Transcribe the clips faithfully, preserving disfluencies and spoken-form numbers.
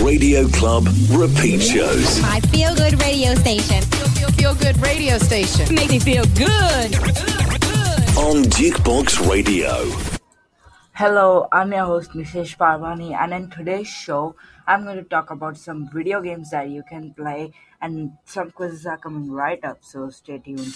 Radio Club repeat shows. My feel good radio station. Feel, feel, feel good radio station. Make me feel good. On Jukebox Radio. Hello, I'm your host Nishesh Parvani, and in today's show, I'm going to talk about some video games that you can play, and some quizzes are coming right up, so stay tuned.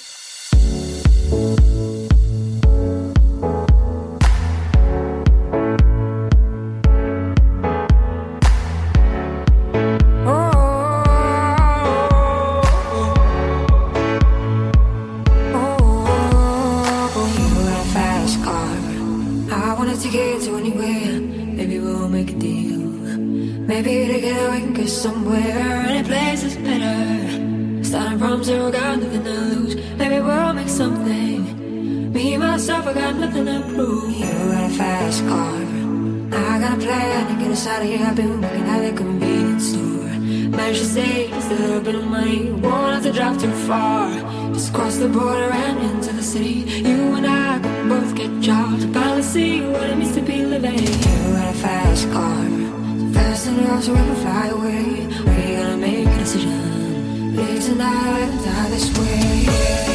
To get to anywhere, maybe we'll make a deal. Maybe together we can go somewhere. Any place is better. Starting from zero, got nothing to lose. Maybe we'll make something. Me, myself, I got nothing to prove. You got a fast car, I got a plan to get us out of here. I've been working at a convenience store. Managed to save just a little bit of money. Won't have to drive too far. Just cross the border and into the city. You and I could both get jobs. Finally see what it means to be living. You got a fast car, so fast enough so we can fly away. We're gonna make a decision. Live tonight or die this way.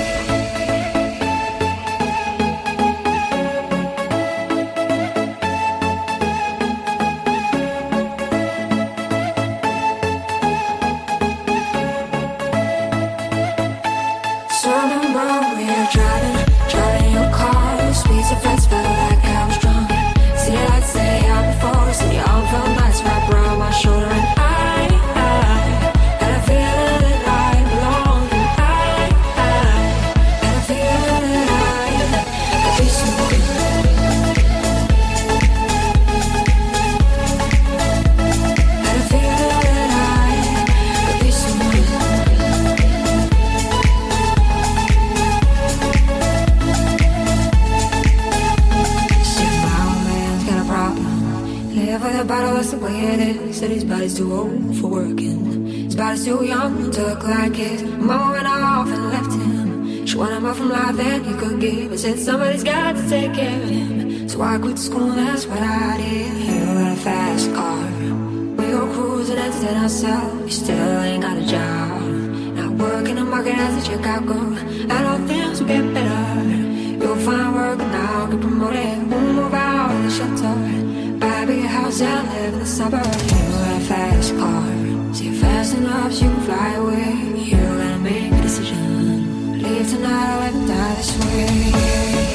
Said his body's too old for working. His body's too young to look like his. Mama went off and left him. She wanted more from life than he could give. And said somebody's got to take care of him. So I quit school, that's what I did. You got a fast car, we go cruising, entertain ourselves. You still ain't got a job. Not working the market as a checkout girl. And all things will get better. You'll find work now, get promoted. We'll move out of the shelter. Buy a big house and live in the suburbs. You got a fast car, so you're fast enough so you can fly away. You gotta make a decision. Leave tonight or let me die this way.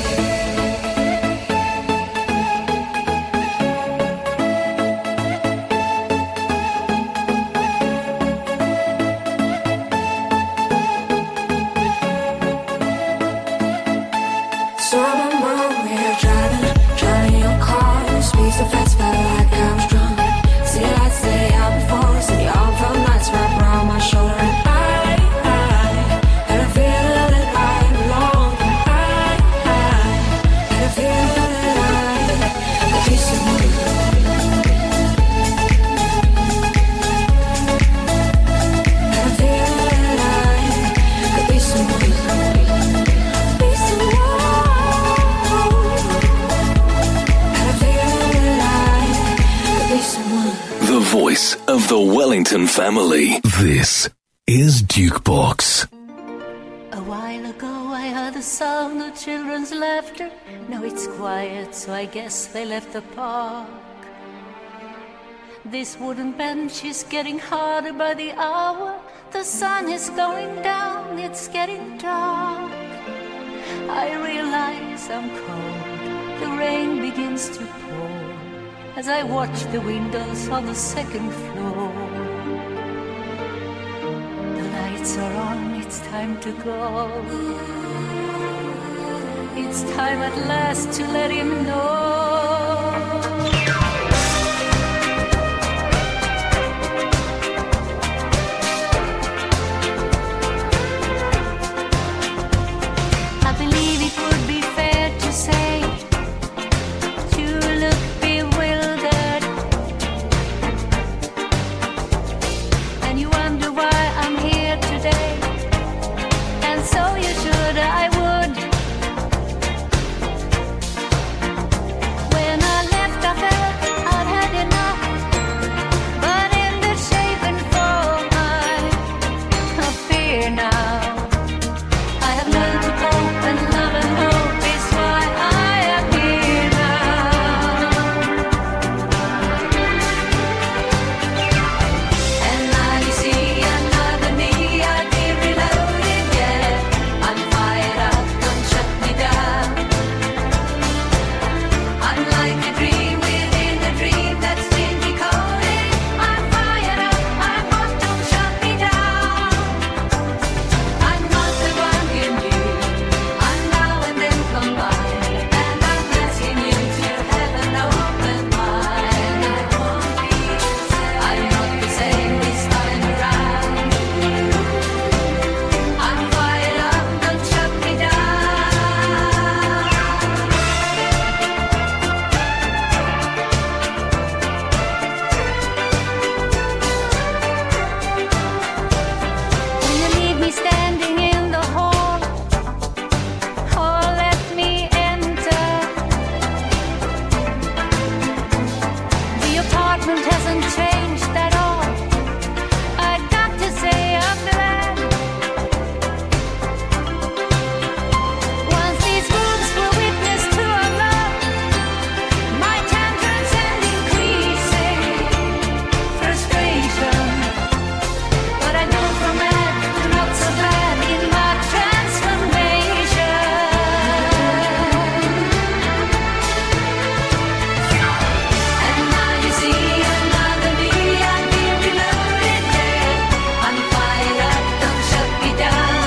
Voice of the Wellington family. This is Jukebox. A while ago I heard the sound of children's laughter. Now it's quiet, so I guess they left the park. This wooden bench is getting harder by the hour. The sun is going down, it's getting dark. I realize I'm cold, the rain begins to pour as I watch the windows on the second floor. The lights are on, it's time to go. It's time at last to let him know. I believe it would be fair to say you look bewildered, and you wonder why I'm here today. And so you should, I would. hasn't changed at all. I got to say I'm glad. Once these wounds were witness to our love, my tantrums and increasing frustration. But I go from bad to not so bad in my transformation. And now you see another me, I've been reloaded dead. I'm fired up, don't shut me down.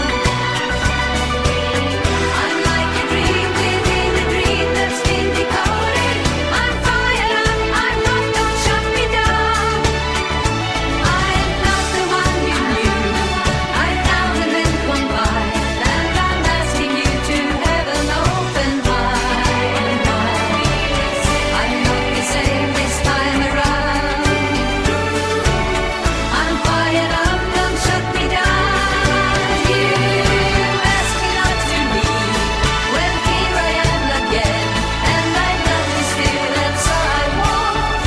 I'm like a dream within a dream that's been decoded. I'm fired up, I'm not, don't shut me down. I'm not the one you knew. I'm now the men combined, and I'm asking you to have an open mind. I'm not the same this time around. I'm fired up, don't shut me down. You ask me not to leave. Well, here I am again, and I love you still, and so I won't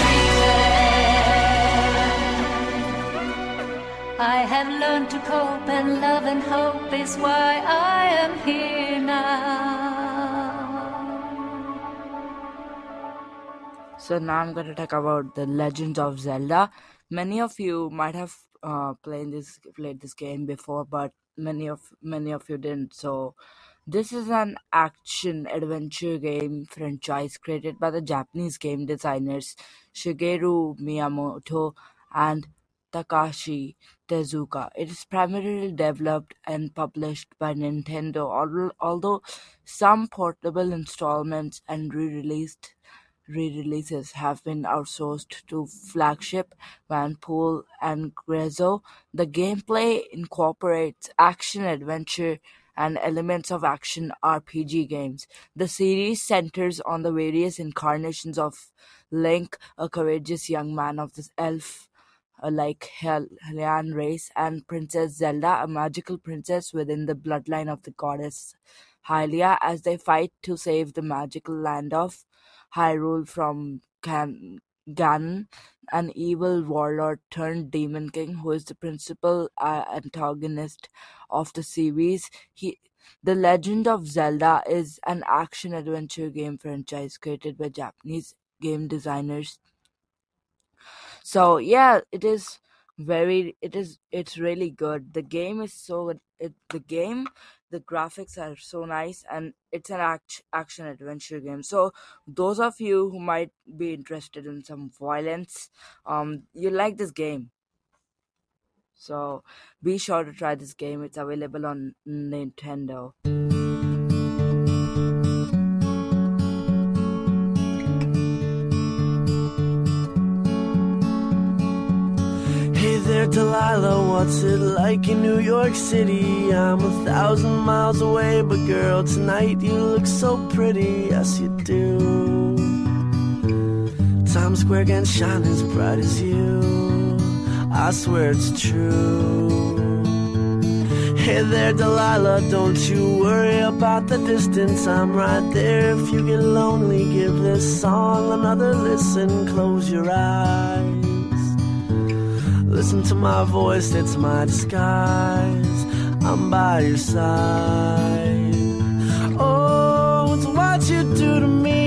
relent. I have learned to cope, and love and hope is why I am here now. So now I'm going to talk about The Legend of Zelda. Many of you might have uh, played this played this game before, but many of many of you didn't. So this is an action adventure game franchise created by the Japanese game designers Shigeru Miyamoto and Takashi Tezuka. It is primarily developed and published by Nintendo, al- although some portable installments and re-released re-releases have been outsourced to flagship Vanpool and Grezzo. The gameplay incorporates action-adventure and elements of action R P G games. The series centers on the various incarnations of Link, a courageous young man of the elf-like Hylian race, and Princess Zelda, a magical princess within the bloodline of the goddess Hylia, as they fight to save the magical land of Hyrule from Gan- Ganon, an evil warlord turned demon king who is the principal uh, antagonist of the series. He, The Legend of Zelda is an action-adventure game franchise created by Japanese game designers. So yeah, it is very, it is, it's really good. The game is so, it, the game, the graphics are so nice, and it's an act, action adventure game. So those of you who might be interested in some violence, um, you like this game. So be sure to try this game. It's available on Nintendo. Hey there, Delilah, what's it like in New York City? I'm a thousand miles away, but girl, tonight you look so pretty, yes you do. Times Square can shine as bright as you, I swear it's true. Hey there, Delilah, don't you worry about the distance, I'm right there. If you get lonely, give this song another listen, close your eyes. Listen to my voice, it's my disguise, I'm by your side. Oh, it's what you do to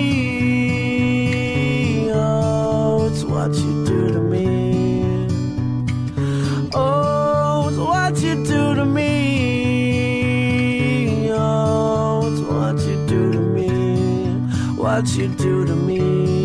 me. Oh, it's what you do to me. Oh, it's what you do to me. Oh, it's what you do to me. What you do to me.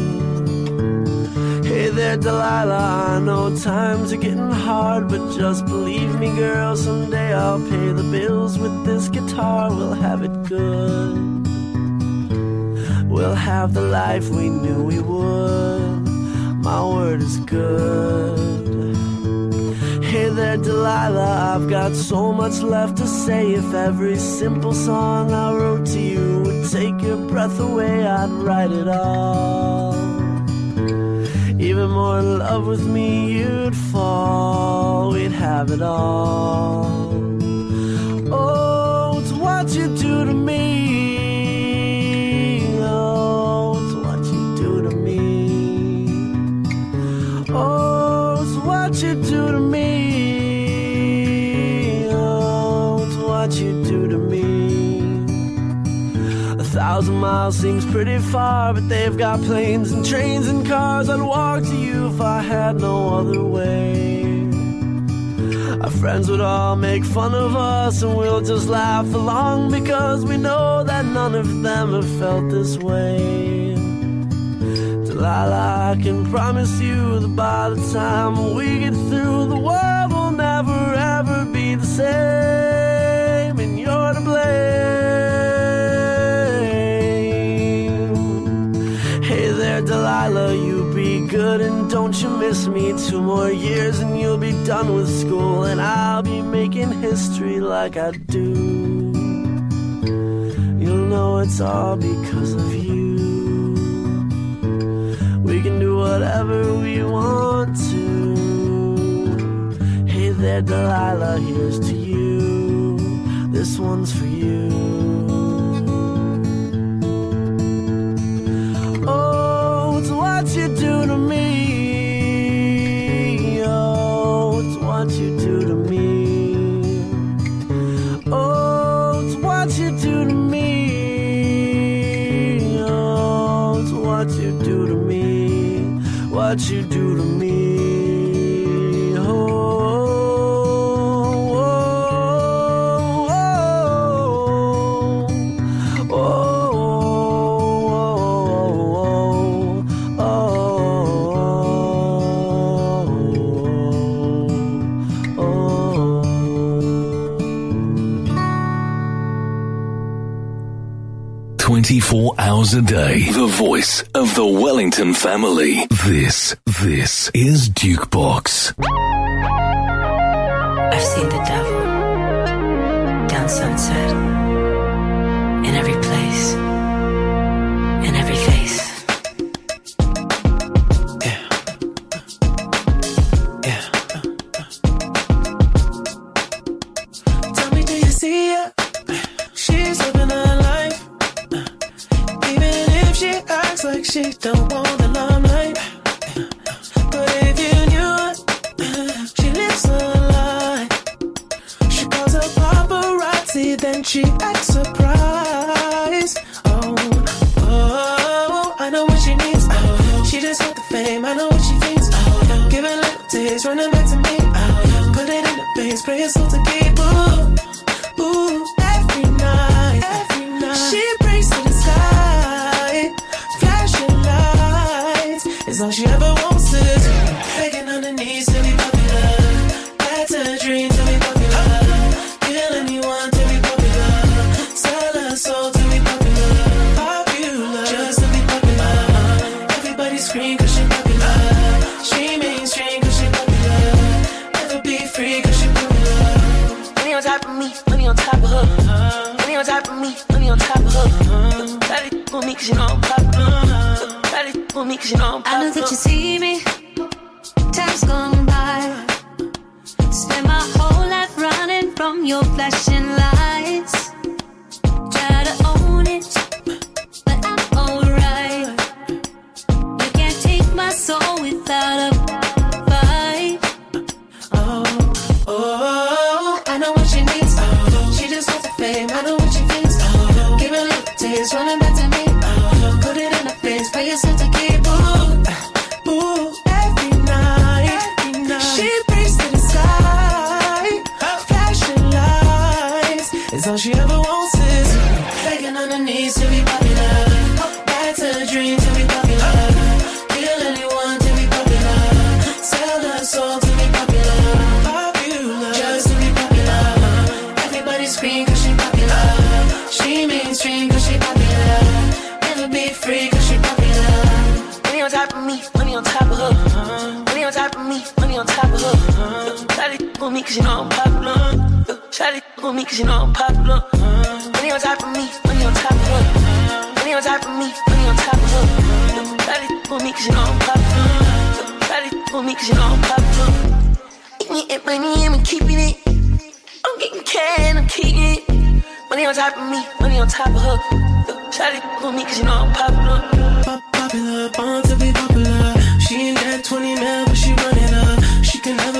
Hey there, Delilah, I know times are getting hard, but just believe me, girl, someday I'll pay the bills with this guitar. We'll have it good. We'll have the life we knew we would. My word is good. Hey there, Delilah, I've got so much left to say. If every simple song I wrote to you would take your breath away, I'd write it all. Even more in love with me, you'd fall. We'd have it all. Oh, it's what you do to me. Oh, it's what you do to me. you do to me. Oh, it's what you do to me. A thousand miles seems pretty far, but they've got planes and trains and cars. I'd walk to you if I had no other way. Our friends would all make fun of us, and we'll just laugh along, because we know that none of them have felt this way. Delilah, I can promise you that by the time we get through, the world will never ever be the same, and you're to blame. Hey there, Delilah, you be good and don't you miss me. Two more years and you'll be done with school, and I'll be making history like I do. You'll know it's all because of you. We can do whatever we want to. Hey there, Delilah, here's to you. This one's for you. Oh, it's what you do to me. Oh, it's what you do to me. Oh, it's what you do to me. Oh, it's what you do to me. What you do to me. Oh, oh, oh, oh, oh, oh, oh. twenty-four hours a day, the voice of the Wellington family. This, this is Dukebox. I've seen the devil down Sunset, in every place, in every face. Yeah. Yeah. Tell me, do you see her? She's living her life. Even if she acts like she don't want the limelight. But if you knew her, she lives a lie. She calls her paparazzi, then she acts surprised. Oh, oh, I know what she needs. Oh, she just want the fame, I know what she thinks. Oh, give her little taste, running back to me. Oh, put it in the face, pray it's all to keep. Ooh, ooh, every night, every night. She prays to the sky, flashing lights. It's all she ever wants is begging on her knees to be popular. That's her dream to be popular. Kill anyone to be popular. Sell her soul to be popular. Popular, just to be popular. Everybody scream cause she popular. She mainstream cause she popular. Never be free cause she popular. Money on top of me, money on top of her. Money on top of me, money on top of her. Daddy for me cause you know I'm popular. Daddy for me cause you know I'm popular. I know that you see me. Time's gone by. Spend my whole life running from your flashing lights. Try to own it, but I'm alright. You can't take my soul without a fight. Oh, oh, I know what she needs. Oh, she just wants the fame, I know what she thinks. Oh, give her a little taste, running back to me. Oh, put it in her face, pay yourself to keep. Ooh, ooh, every night, every night. She prays to the sky, flashing lights. It's all she ever wants is begging on her knees to be popular. That's her dream to be popular. Kill anyone to be popular. Sell her soul to be popular. Popular, just to be popular. Everybody scream cause she popular. She mainstream cause she popular. Never be free cause she popular. Money on top of me, money on top of her. Money on top of me, money on top of her. Shawty for me cause you know I'm popular. Shawty for me cause you know I'm popular. Money on top of me, money on top of her. Money on top of me, money on top of her. Shawty for me cause you know I'm popular. Shawty for me cause you know I'm popular. Eating it, money, I'm keeping it. I'm getting can, I'm keeping it. Money on top of me, money on top of her. Shawty for me cause you know I'm popular. Pop- popular, born to be popular. She ain't that twenty mil, but she run it up. She can never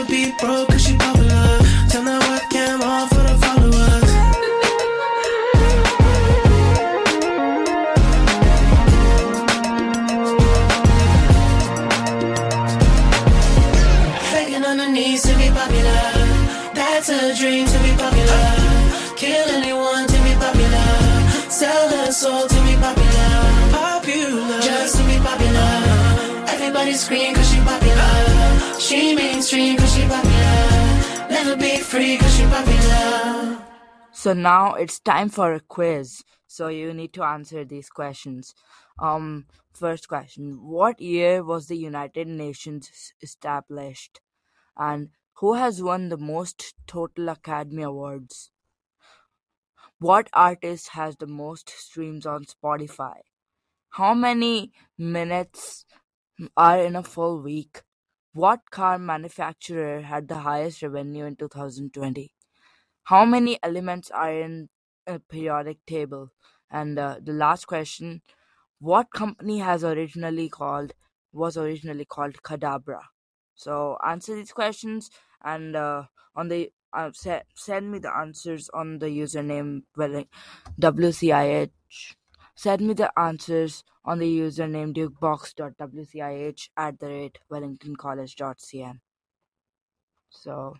needs to be popular. That's a dream to be popular. Kill anyone to be popular. Sell her soul to be popular. Popular, just to be popular. Everybody scream cause she popular. She mainstream cause she popular. Never be free cause she popular. So now it's time for a quiz. So you need to answer these questions. Um, first question: what year was the United Nations established? And who has won the most total Academy Awards? What artist has the most streams on Spotify? How many minutes are in a full week? What car manufacturer had the highest revenue in two thousand twenty? How many elements are in a periodic table? And uh, the last question: what company has originally called was originally called Cadabra? So answer these questions, and uh, on the uh, se- send me the answers on the username Welling- W C I H. Send me the answers on the username dukebox dot w c i h at the rate wellington college dot c n. So.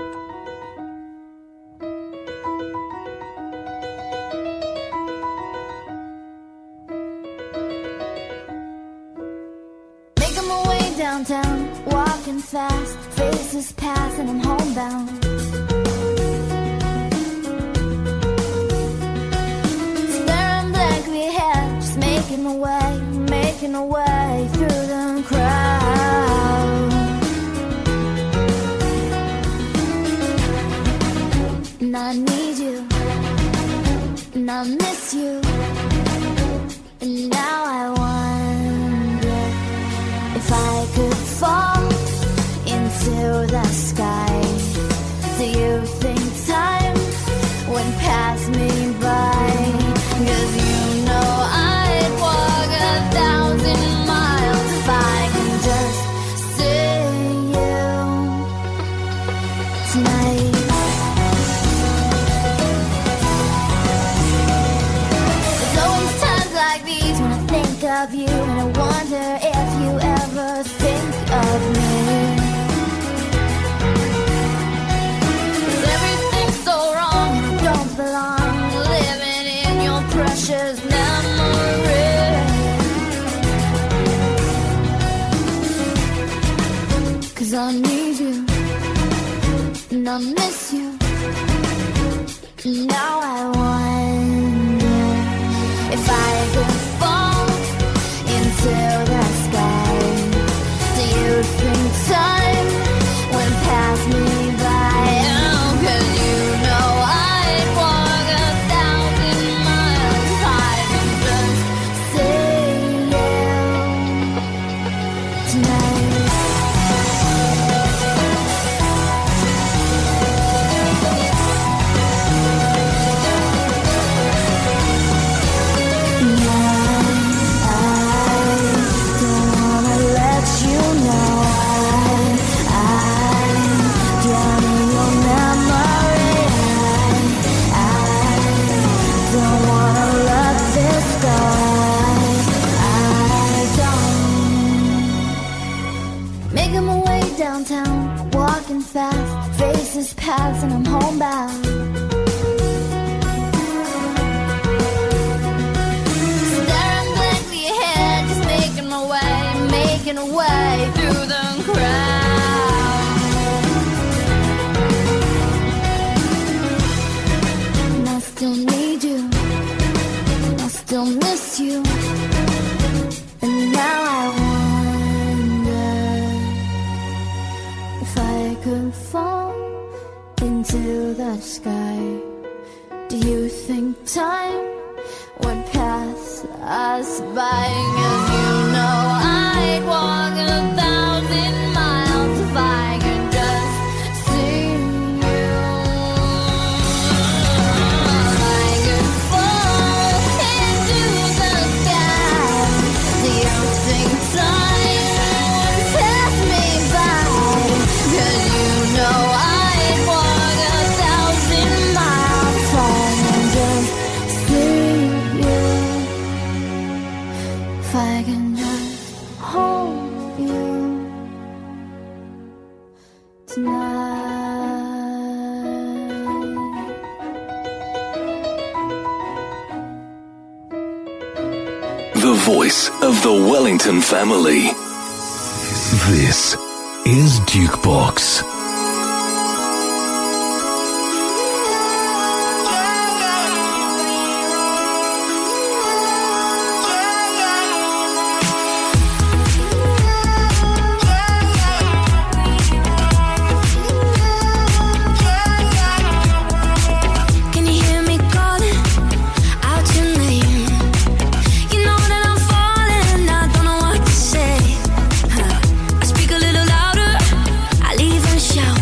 Making my way downtown, walking fast, faces pass and I'm homebound. Staring blankly ahead, just making my way, making my way through the crowd. And I need you, and I miss you, and now I wonder if I could fall into the sky. Do you think time would pass me by? 'Cause you know I'd walk a thousand miles if I can just see you tonight. There's always times like these when I think of you, and I wonder if you ever think of me. 'Cause everything's so wrong and I don't belong, living in your precious memory. 'Cause I need you, and I miss you, and now I wonder if I could fall into the sky. Do you think time would pass me by? Oh, 'cause you know I'd walk a thousand miles if I can just see you tonight. Making my way downtown, walking fast, faces pass and I'm homebound. Staring blankly ahead, just making my way, making a way through the crowd. And I still need you, I still miss you, and now I wonder if I could fall into the sky. Do you think time would pass us by? 'Cause you know I'd walk a thousand miles if I could just see you. I could fall into the sky. Do you think time would pass me by? 'Cause you know I'd walk a thousand miles if I can just see you. If I can just hold you. The voice of the Wellington family. This is Dukebox. Speak a little louder, I leave and shout.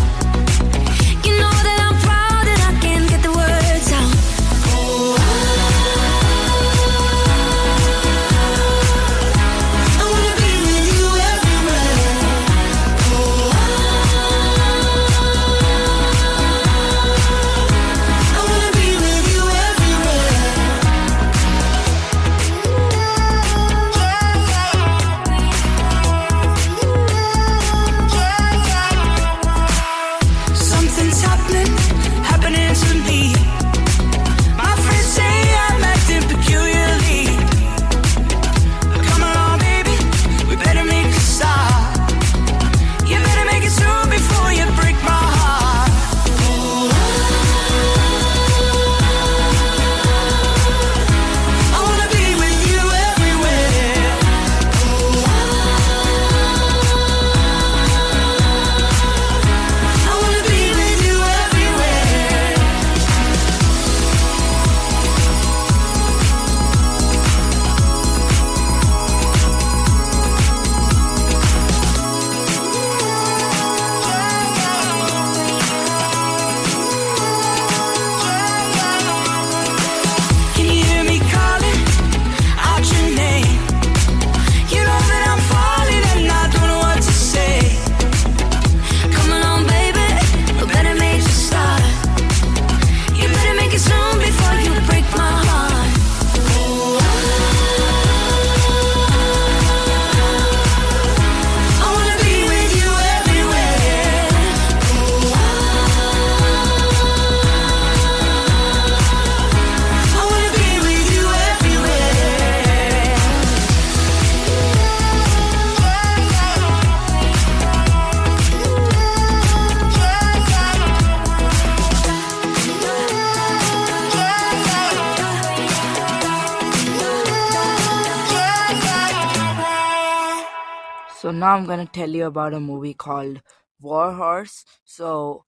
So now I'm gonna tell you about a movie called War Horse. So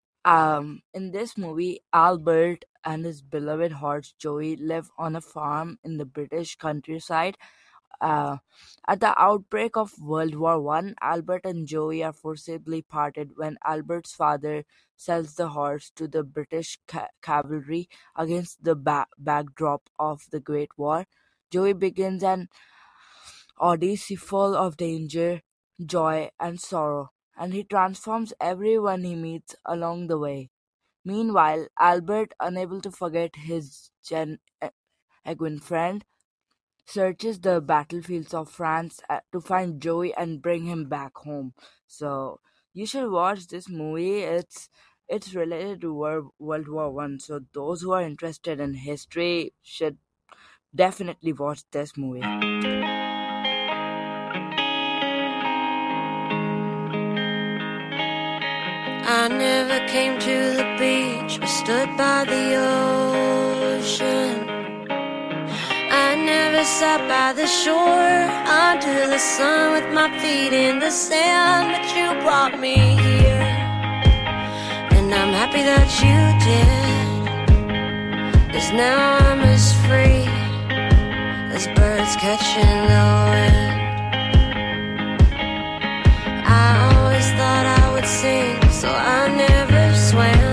um in this movie, Albert and his beloved horse Joey live on a farm in the British countryside. Uh, at the outbreak of World War One, Albert and Joey are forcibly parted when Albert's father sells the horse to the British ca- cavalry against the ba- backdrop of the Great War. Joey begins an odyssey full of danger, joy, and sorrow, and he transforms everyone he meets along the way. Meanwhile, Albert, unable to forget his Gen- Egwin friend, searches the battlefields of France uh, to find Joey and bring him back home. So you should watch this movie. It's it's related to Wor- World War One. So those who are interested in history should definitely watch this movie. I never came to the beach or stood by the ocean. I never sat by the shore under the sun with my feet in the sand, but you brought me here, and I'm happy that you did, 'cause now I'm as free as birds catching the wind. I always thought I would sing, so I never swam.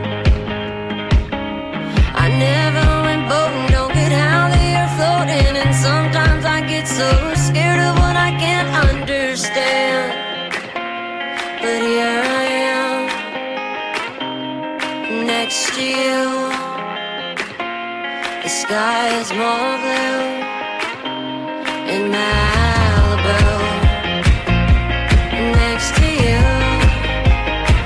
I never went boating, don't get how they are floating, and sometimes I get so scared of what I can't understand. But here I am, next to you. The sky is more blue in Malibu. Next to you,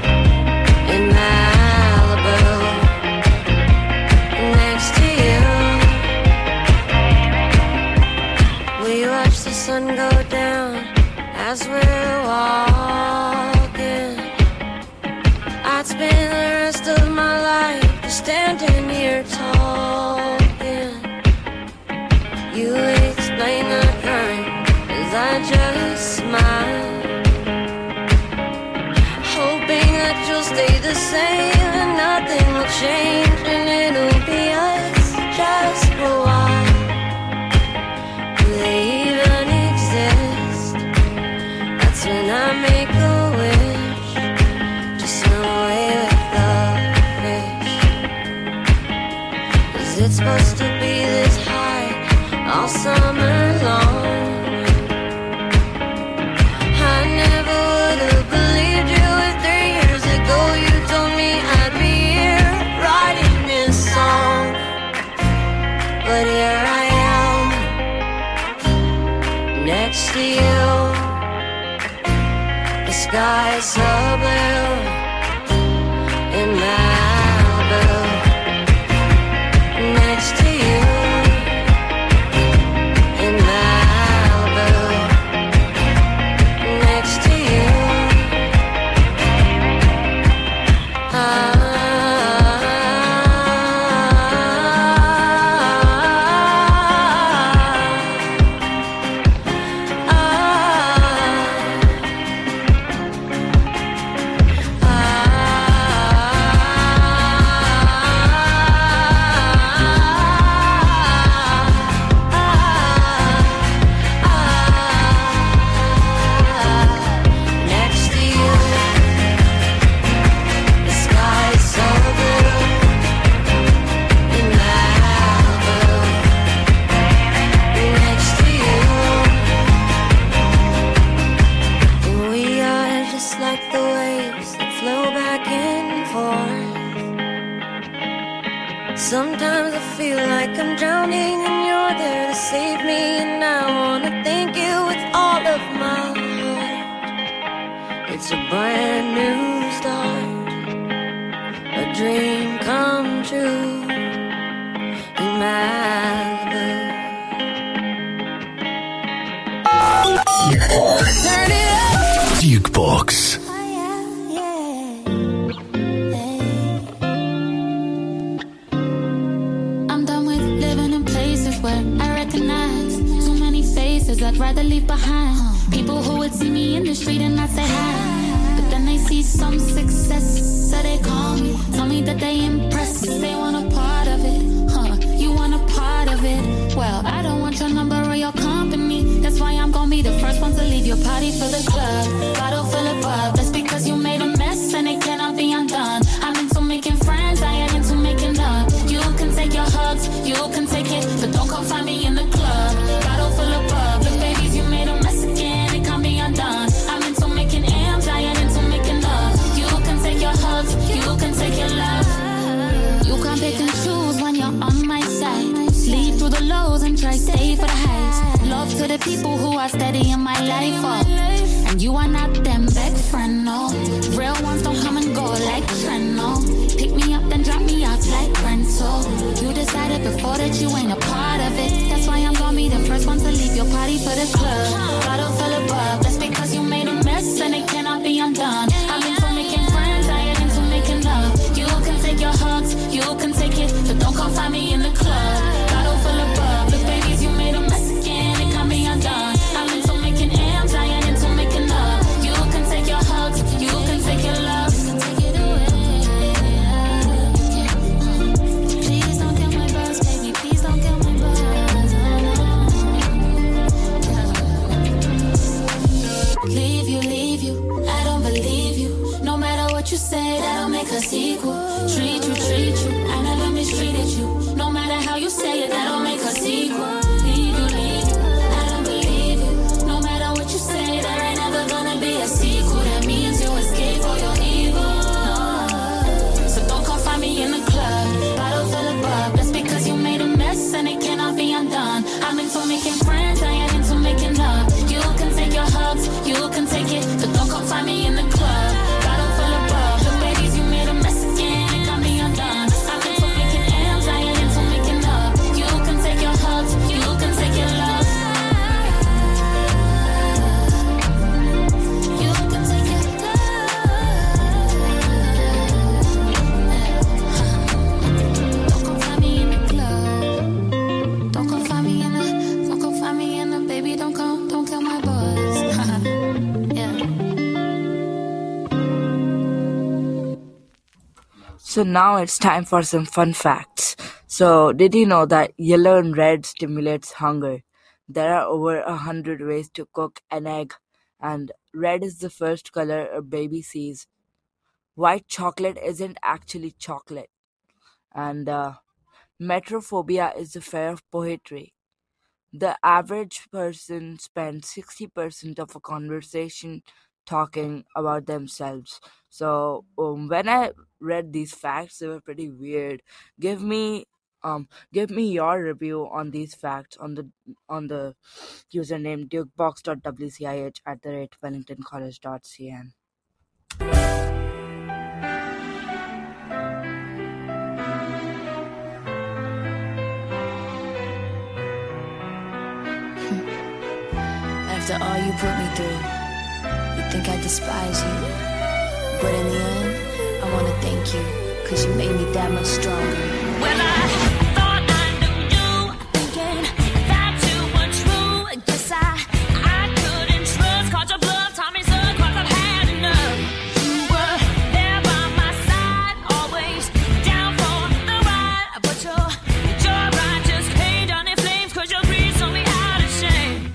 I'd spend the rest of my life just standing here talking. You explain the current as I just smile, hoping that you'll stay the same and nothing will change, and it'll be us just for a while. Do they even exist? That's when I make a wish, just swim away with the fish. Is it supposed to be this high all summer long? I never would have believed you if three years ago you told me I'd be here writing this song. But here I am, next to you. The sky is so blue in Malibu, next to you in Malibu, next to you. Ah, next to you. The sky is so blue in Malibu, next to you. We are just like the waves that flow back and forth. Sometimes I feel like I'm drowning and you're there to save me, and I wanna thank you with all of my heart. It's a brand new start, a dream come true in Malibu. Turn it up! Jukebox. I'm done with living in places where I recognize too many faces I'd rather leave behind. People who would see me in the street and not say hi, but then they see some success, so they call me, tell me that they impressed, they want a part of it. Huh, you want a part of it? Well, I don't want your number or your company. That's why I'm gonna be the first one to leave your party for the club. Bottle full of bub, that's because you made a mess and it cannot be undone. I'm into making friends, I ain't into making love. You can take your hugs, you can take it, but don't come find me in the club. Bottle full of bub, look babies, you made a mess again, it can't be undone. I'm into making amps, I ain't into making love. You can take your hugs, you can take your love. You can't pick and choose when you're on my side. Sleep through the lows and try stay for the highs. Love to the people who are steady in my life, oh. And you are not them back friend, no. Real ones don't come and go like trend, no. Pick me up then drop me off like rental. You decided before that you ain't a part of it. That's why I'm gonna be the first one to leave your party for the club. Bottle full of bub, that's because you made a mess and it cannot be undone. I'm into making friends, I ain't into making love. You can take your hugs, you can take it, but don't come find me in the club. Bottle full of bub, look babies, you made a mess again, it can't be undone. I'm into making amps, I ain't into making love. You can take your hugs, you can take your love. Take it away. Please don't kill my buzz, baby, please don't kill my buzz. Leave you, leave you, I don't believe you. No matter what you say, that'll make a sequel. Treat you, treat you, I never mistreated you. No matter how you say it, that'll make a sequel. Leave you, leave you, I don't believe you. No matter what you say, there ain't never gonna be a sequel. That means you escape or you're evil. So don't come find me in the club. Bottle full of bub, that's because you made a mess and it cannot be undone. I'm into making friends, I ain't into making love. You can take your hugs, you can take it, but don't come find me in the club. Bottle full of bub, look babies, you made a mess again, it can't be undone. I'm into making amps, I ain't into making love. You can take your hugs, you So now it's time for some fun facts. So did you know that yellow and red stimulates hunger? There are over a hundred ways to cook an egg, and red is the first color a baby sees. White chocolate isn't actually chocolate, and uh, metrophobia is the fear of poetry. The average person spends sixty percent of a conversation talking about themselves. So um, when I read these facts, they were pretty weird. Give me um give me your review on these facts on the on the username dukebox.wcih at the rate wellingtoncollege.cn. After all you put me through, you think I despise you. But in the end, I wanna thank you, cause you made me that much stronger. Well, I thought I knew you, thinking that you were true. Guess I, I couldn't trust, caught your blood, taught me so, cause I've had enough. You were there by my side, always down for the ride. But your, your ride just came down in flames, cause your greed told me how to shame.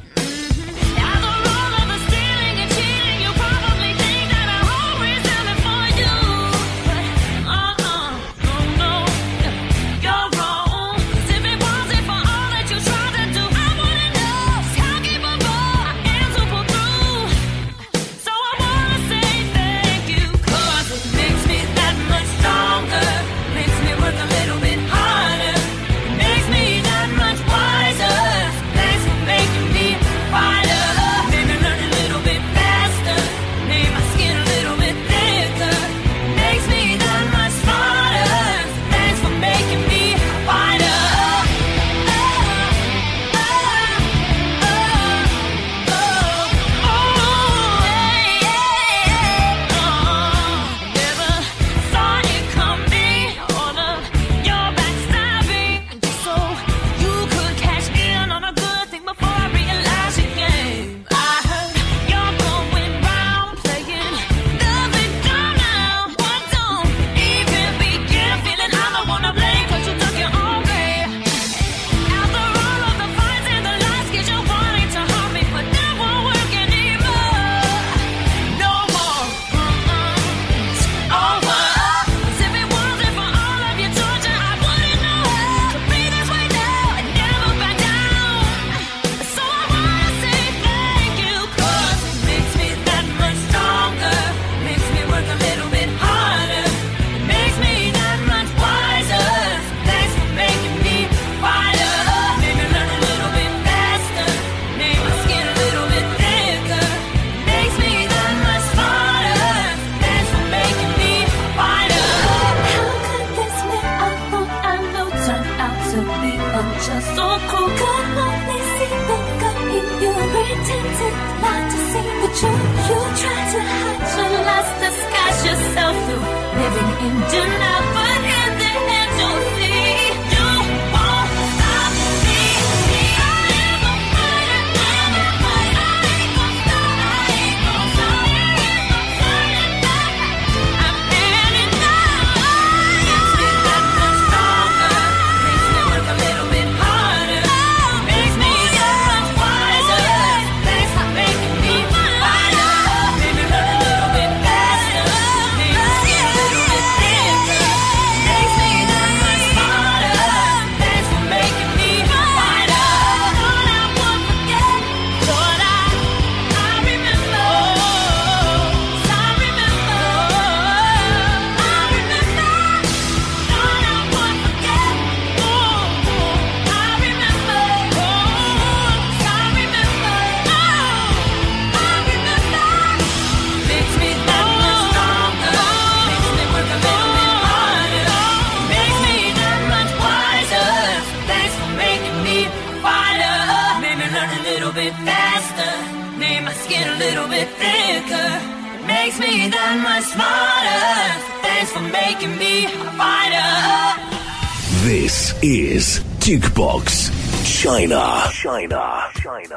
This is Jukebox China. China. China.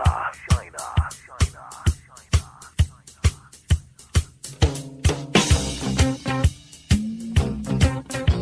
China.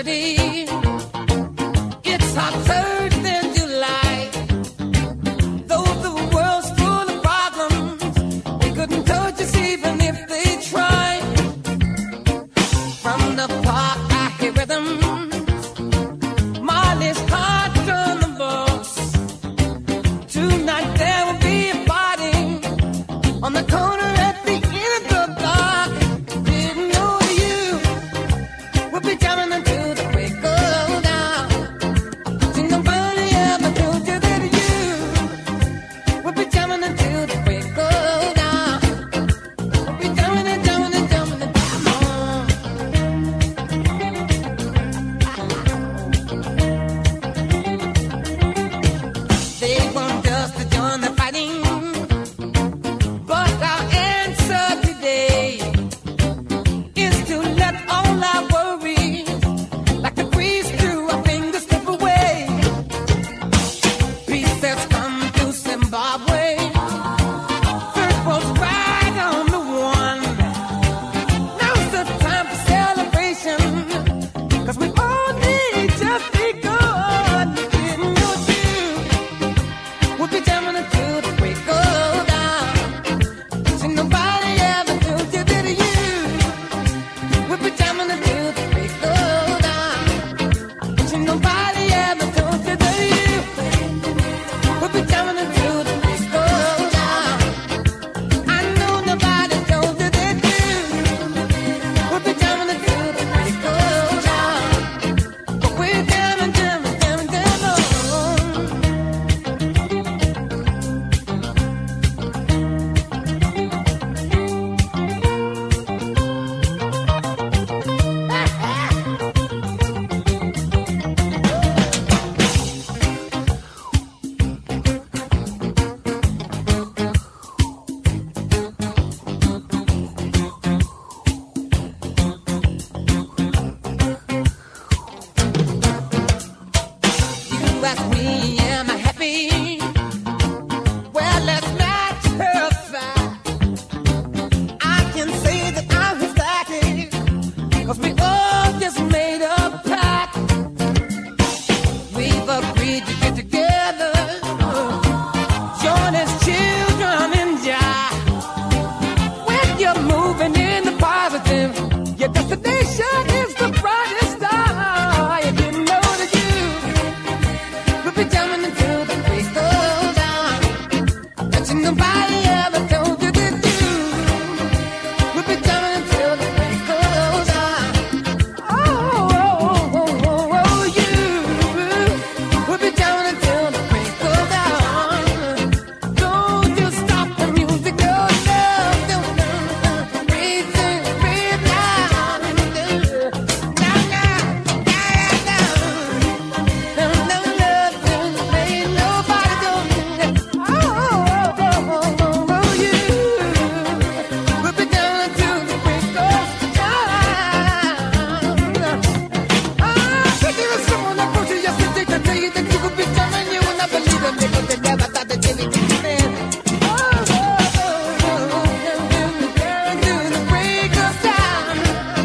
city. It's hot third in July. Though the world's full of problems, they couldn't touch us even if they tried. From the park I hear rhythms, Marley's heart on the box. Tonight there will be a party on the corner at the end of the block. Didn't know you would be jamming until the break of dawn. See, nobody ever told you that you would be jamming until the break of dawn. Would be jamming and jamming and jamming and jam on. They want us to join the fighting, but our answer today is to let all our worries, like the breeze through our fingers, slip away. Peace has come to Zimbabwe. Third world's right on the one. Now's the time for celebration, 'cause we all need just begun. Didn't know you would be jamming until the break of dawn. See, nobody ever told you that you would be jamming until the break of dawn. See, nobody ever told you that you would be jamming until the break of dawn. I know nobody told you that you would be jamming until the break of dawn. But we're jamming, jamming, jamming, jamming on. You ask me, am I happy? Well, let's match her fact. I can say that I'm ecstatic, 'cause we all just made a pact. We've agreed to get together, join as children in Jah. When you're moving in the positive, your destination is the brightest star. You didn't know that you would be jamming until the break of dawn. But you nobody ever told you that you would be jamming until the break of dawn. Oh, oh, oh, oh, oh, you would be jamming until the break of dawn. Don't you stop the music, no, no, no, no. Breathe in, breathe out. Now, now, now, now. No, no, no, no, ain't nobody doing it. Oh, oh, oh, oh, oh, oh, you would be down until the break of dawn. Ah, think there was someone that brought you yesterday to tell you that you could be jamming, you would not believe them, because they never thought that they could be there. Oh, oh, oh, oh, oh, down to the break of dawn.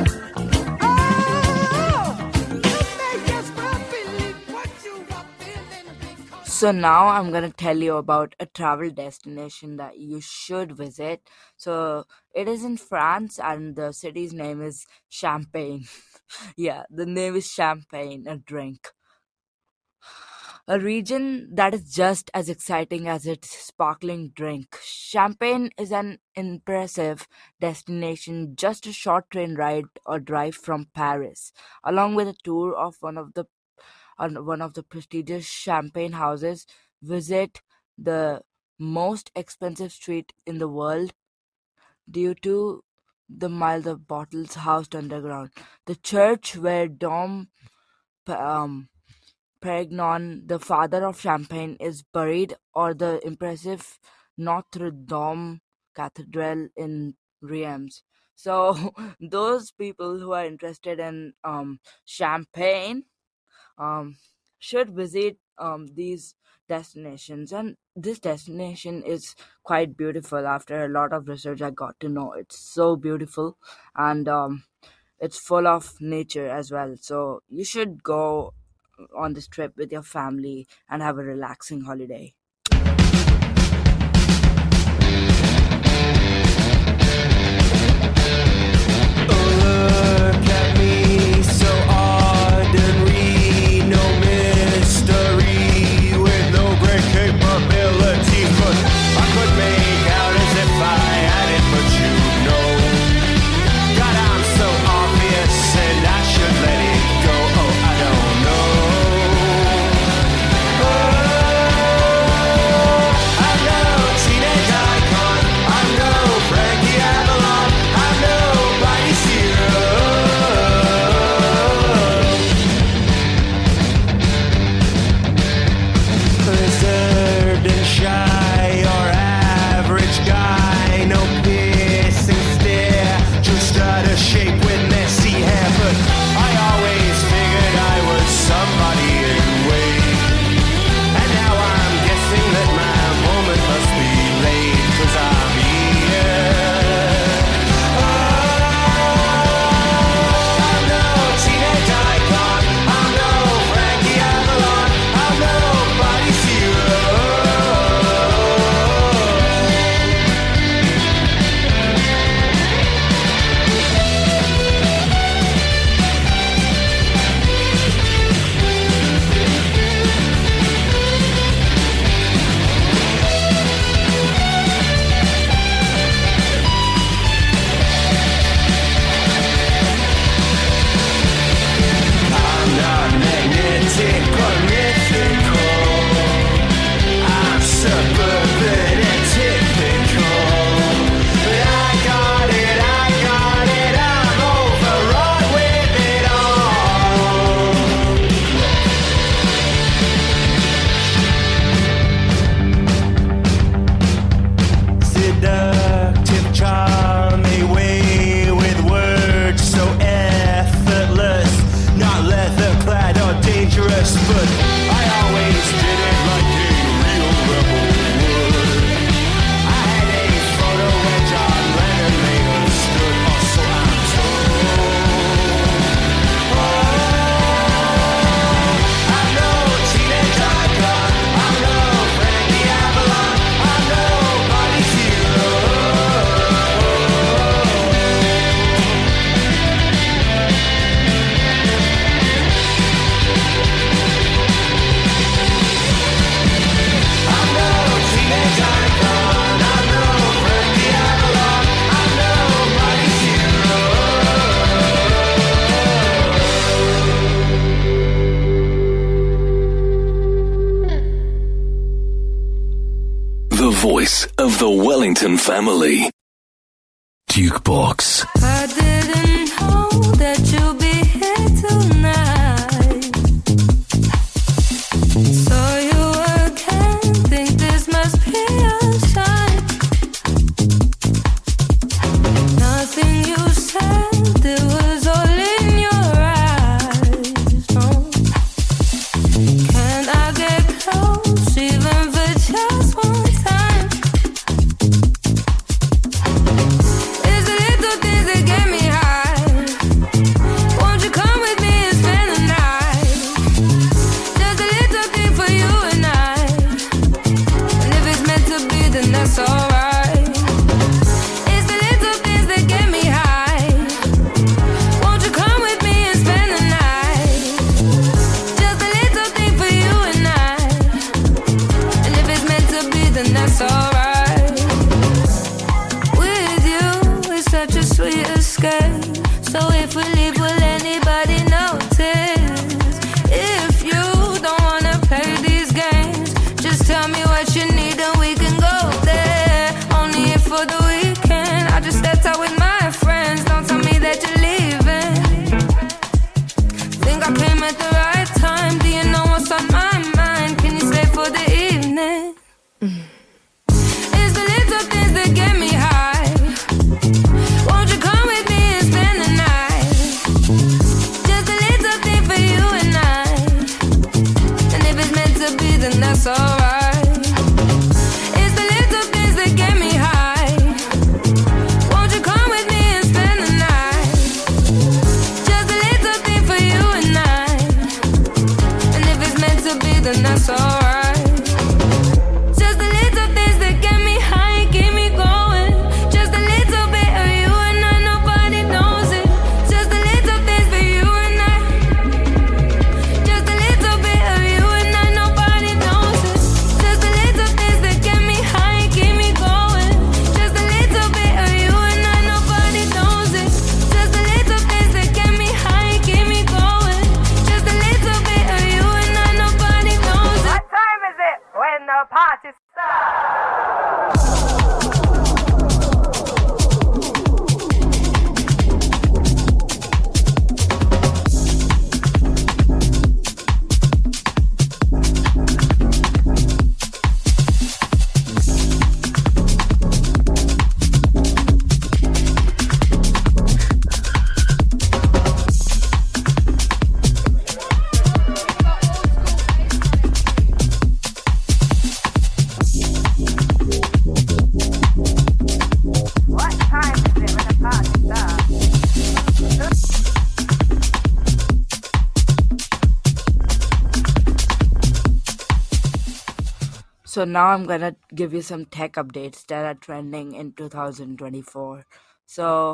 Oh, you make us believe what you are feeling, because So now I'm gonna tell you about a travel destination that you should visit. So it is in France, and the city's name is Champagne. Yeah, the name is Champagne, a drink. A region that is just as exciting as its sparkling drink. Champagne is an impressive destination, just a short train ride or drive from Paris, along with a tour of one of the on one of the prestigious champagne houses. Visit the most expensive street in the world due to the miles of bottles housed underground. The church where Dom um, Perignon, the father of Champagne, is buried, or the impressive Notre Dame Cathedral in Reims. So those people who are interested in um, Champagne um, should visit um, these destinations, and this destination is quite beautiful. After a lot of research, I got to know it's so beautiful, and um, it's full of nature as well. So you should go on this trip with your family and have a relaxing holiday. Look at me, so ordinary, no mystery, with no great capability, but I could make out as if I had it, but you know, God, I'm so obvious, and I should let it go. Oh, I don't know. Oh, I know teenage icon, I know Frankie Avalon, I know Body Zero. Reserved and shy, or average guy, no piercing stare, just out of shape with messy hair. But I always figured I was somebody anyway, and now I'm guessing that my moment must be late, 'cause I'm here. Oh, I know teenage icon, I know Frankie Avalon, I know Body Zero. I'm not magnetic or mythical, I'm suburban and typical, but I got it, I got it, I'm overrun with it all. Seductive charm, a way with words so effortless, not leather clad or dangerous, but I always did it like a real rebel would. I had a photo where John Lennon made us stood, or so I'm told. Oh, I know teenage icon, I know Frankie Avalon, I know Body Zero. I know teenage icon, I know Frankie Avalon, I know Body Zero. The voice of the Wellington family. Jukebox. I didn't know that you'd be here tonight. Saw you again, think this must be a sign. Nothing you said, it was all in your eyes. No. Can I get close, even for just one time? It's the little things that get me high. party start. So now I'm gonna give you some tech updates that are trending in two thousand twenty-four. So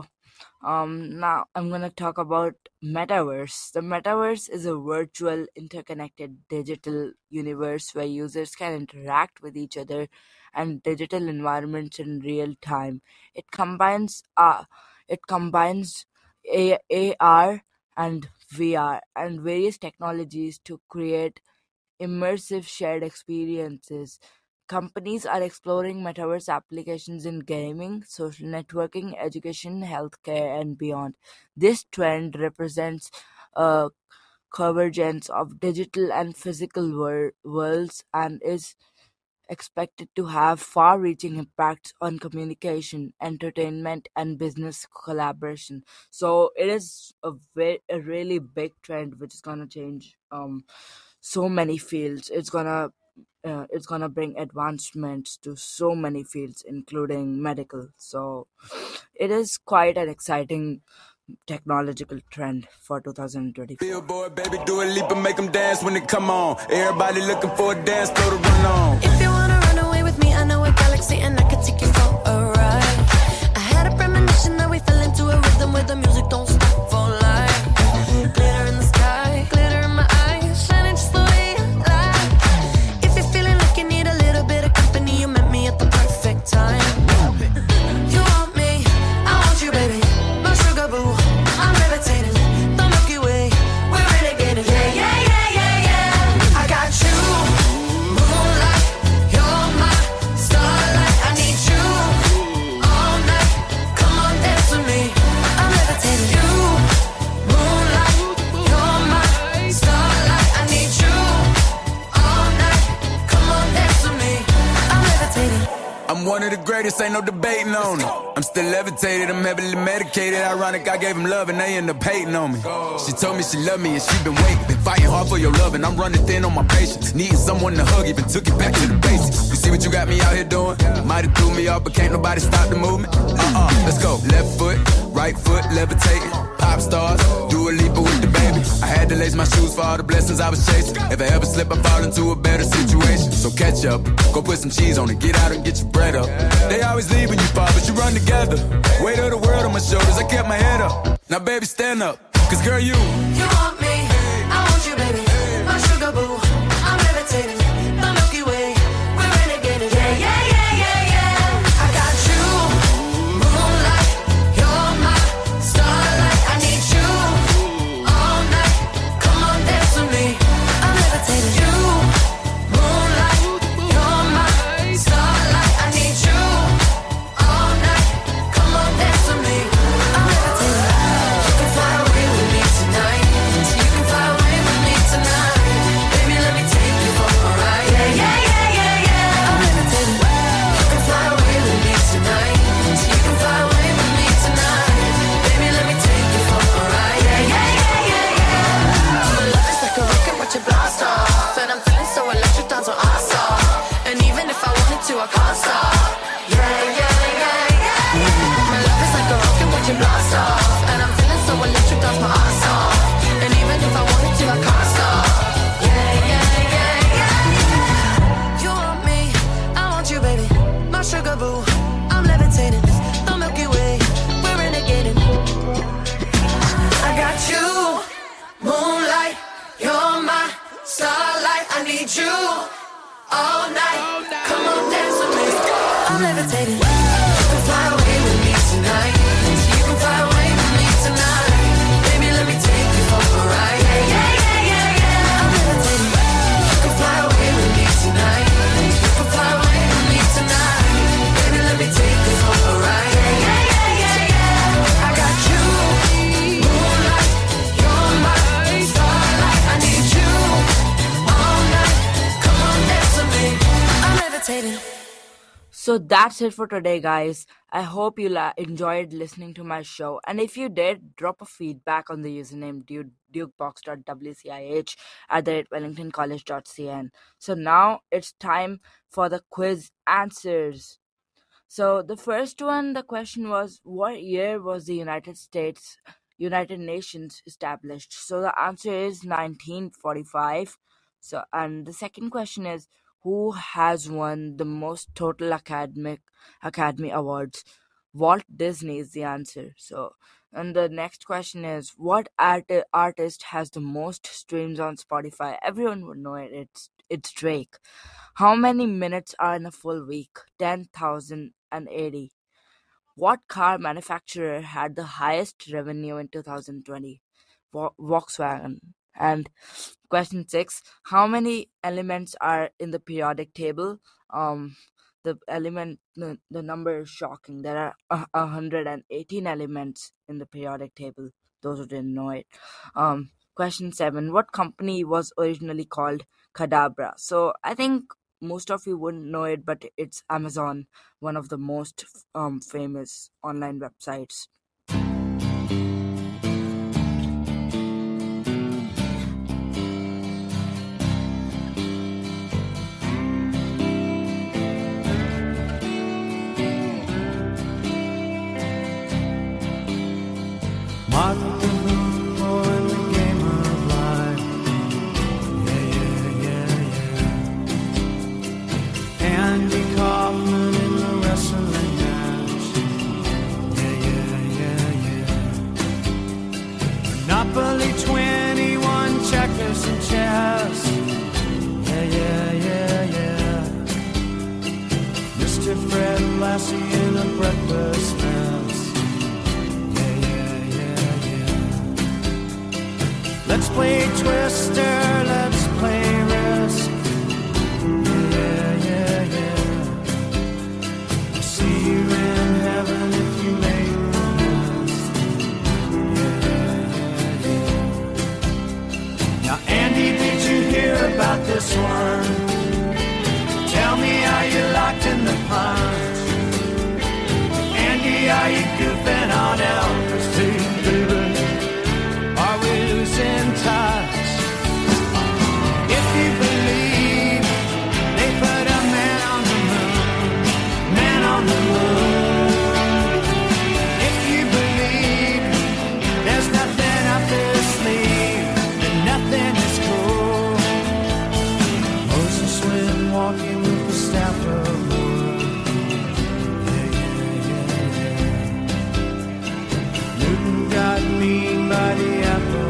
um, now I'm gonna talk about Metaverse. The Metaverse is a virtual, interconnected digital universe where users can interact with each other and digital environments in real time. It combines uh, it combines A- AR and V R and various technologies to create immersive shared experiences. Companies are exploring metaverse applications in gaming, social networking, education, healthcare, and beyond. This trend represents a convergence of digital and physical wor- worlds and is expected to have far-reaching impacts on communication, entertainment, and business collaboration. So it is a, ve- a really big trend which is going to change um, so many fields. It's gonna uh, it's gonna bring advancements to so many fields, including medical. So it is quite an exciting technological trend for two thousand twenty-four. Billboard, baby, do a leap and make them dance when it come on. Everybody looking for a dance floor to run on. If you wanna run away with me, I know a galaxy and I can take you for a ride. I had a premonition that we fell into a rhythm where the music don't stop for life. Glitter in the sky, glitter in my eyes, shining just the way you like. If you're feeling like you need a little bit of company, you met me at the perfect time. You want me, I want you, baby. My sugar boo, I'm levitating. The Milky Way, we're renegading. Yeah, yeah, yeah, yeah, yeah. I got you, moonlight. You're my starlight. I need you all night. Come on, dance with me. I'm levitating. You, moonlight. You're my starlight. I need you all night. Come on, dance with me. I'm levitating. I'm one of the greatest, ain't no debating on it. I'm still levitated, I'm heavily medicated. Ironic, I gave him love and they end up hating on me. She told me she loved me and she been waiting. Been fighting hard for your love and I'm running thin on my patience. Needing someone to hug, even took it back to the basics. You see what you got me out here doing? Might have threw me off, but can't nobody stop the movement. Uh-uh, let's go. Left foot, right foot, levitating. Pop stars, do a leap with the baby. I had to lace my shoes for all the blessings I was chasing. If I ever slip, I fall into a better situation. So catch up, go put some cheese on it, get out and get your bread up. They always leave when you fall, but you run together. Weight of the world on my shoulders, I kept my head up. Now baby, stand up, cause girl, you You want me, I want you, baby. My sugar boo, I'm levitating. The Milky Way, we're renegading. Yeah, yeah, yeah, yeah, yeah. I got you, moonlight. You're my starlight. I need you all night. Come on, dance with me. I'm levitating. You, moonlight. You're my starlight. I need you all night. Come on, dance with me. I'm levitating. You can fly away with me tonight. You can fly away with me tonight. Baby, let me take you for a ride. Yeah, yeah, yeah, yeah, yeah. I'm levitating. You can fly away with me tonight. You can fly away with me tonight. Baby, let me take you for a ride. Yeah, yeah, yeah, yeah, yeah. My love is like a rocket, watch it blast off. And I'm feeling so electric, that's what I saw. And even if I wanted to, I can't stop. Yeah, yeah, yeah, yeah. My love is like a rocket, watch it blast off. And I'm feeling so electric, that's my ass off. And even if I wanted to, I can't stop. Yeah, yeah, yeah, yeah. You want me, I want you, baby. My sugar boo, I'm levitating. The Milky Way, we're renegading. I got you, moonlight. You're my starlight. I need you all night. Come on, dance with me. I'm levitating. You can fly away with me tonight. You can fly away with me tonight. Baby, let me take you for a ride. Yeah, yeah, yeah, yeah, yeah. I'm levitating. You can fly away with me tonight. You can fly So that's it for today, guys. I hope you la- enjoyed listening to my show. And if you did, drop a feedback on the username duke, dukebox dot w c i h at the rate wellington college dot c n. So now it's time for the quiz answers. So the first one, the question was, what year was the United States, United Nations established? So the answer is nineteen forty-five. So, and the second question is, who has won the most total academic Academy Awards? Walt Disney is the answer. So, and the next question is, what art- artist has the most streams on Spotify? Everyone would know it. It's it's Drake. How many minutes are in a full week? ten thousand eighty. What car manufacturer had the highest revenue in two thousand twenty? Vo- Volkswagen. And question six, how many elements are in the periodic table? Um, the element, the, the number is shocking. There are uh, one hundred eighteen elements in the periodic table. Those who didn't know it. Um, question seven, what company was originally called Cadabra? So I think most of you wouldn't know it, but it's Amazon, one of the most um, famous online websites. Martin Lumbo in the game of life. Yeah, yeah, yeah, yeah. Andy Kaufman in the wrestling match. Yeah, yeah, yeah, yeah. Monopoly twenty-one, checkers and chess. Yeah, yeah, yeah, yeah. Mister Fred Lassie in a breakfast mess. Let's play Twister, let's play Risk. Yeah, yeah, yeah. I'll see you in heaven if you make the list. Yeah, yeah, yeah. Now, Andy, did you hear about this one? Tell me, are you locked in the punch? Andy, are you goofing on Elvis? Hey, baby, are we losing touch? If you believe they put a man on the moon, man on the moon. If you believe there's nothing up their sleeve, then nothing is cool. Moses went walking with the staff of wood. Yeah, yeah, yeah, yeah. Newton got mean by the apple.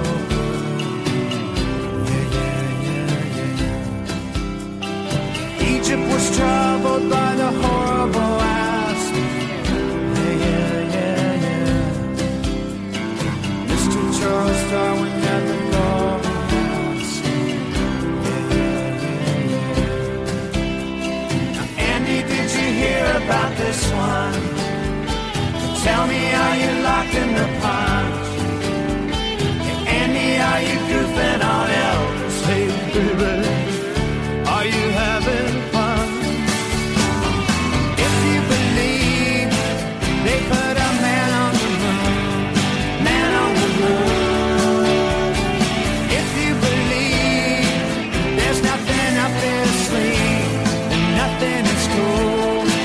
Egypt was troubled by the horrible asp. Yeah, yeah, yeah, yeah. Mister Charles Darwin had the golden mask. Yeah, yeah, yeah, yeah. Now, Andy, did you hear about this one? Tell me, are you locked in the punch? Hey, Andy, are you goofing on Elvis? Hey, baby, are you having fun? If you believe they put a man on the moon, man on the moon. If you believe there's nothing up their sleeve, and nothing is cool.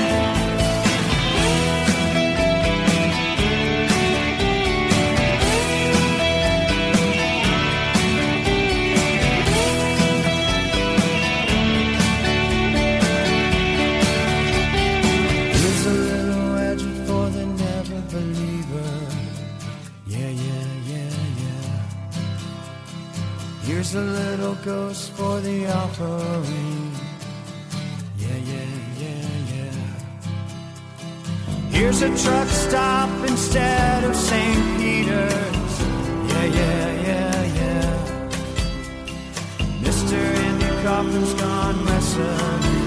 Here's a little ghost for the offering. Yeah, yeah, yeah, yeah. Here's a truck stop instead of Saint Peter's. Yeah, yeah, yeah, yeah. Mister Andy Kaufman's gone wrestling.